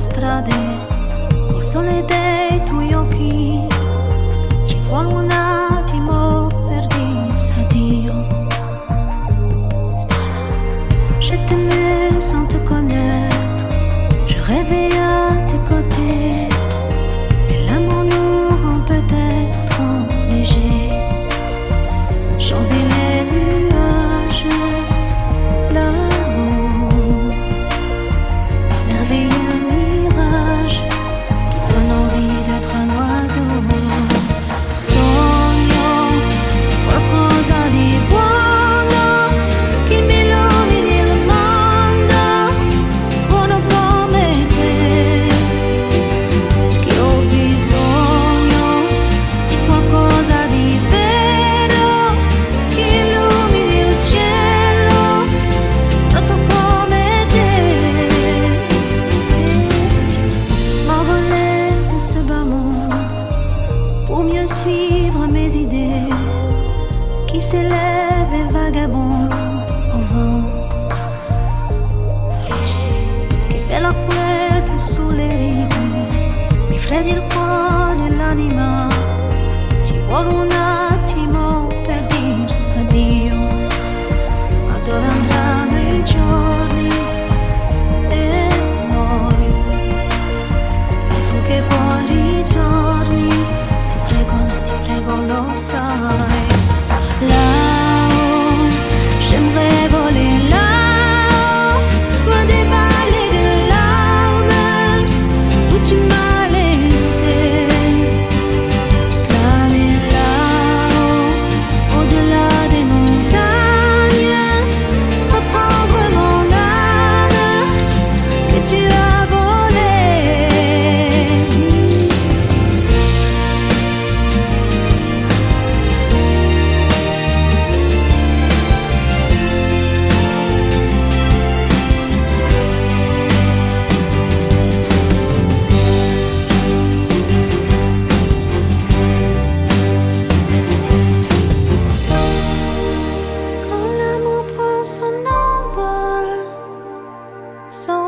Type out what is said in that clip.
strade, col sole dei tuoi occhi, ci vuole un attimo per dirsi addio. Je t'aimais sans te connaître, je rêvais à tes côtés, mais l'amour nous rend peut-être trop léger. J'envie les nuages là-haut, merveilleux mirage qui donne envie d'être un oiseau. Sogno qualcosa di buono che mi illumini il mondo, buono come te, che ho bisogno di qualcosa di vero che illumini il cielo, proprio come te. M'envoler de ce bas monde pour mieux suivre mes idées qui s'élèvent et vagabondent au vent léger. Che bella quiete sulle rive, mi freddi il cuore e l'anima, ci vuole un attimo per dirsi addio. Ma dove andranno i giorni e noi, le fughe e poi ritorni, ti prego lo sai. Là-haut, j'aimerais voler là-haut, loin des vallées de larmes où tu m'as laissé. Planer là-haut, au-delà des montagnes, reprendre mon âme que tu as volée. Quand l'amour prend son envol, sans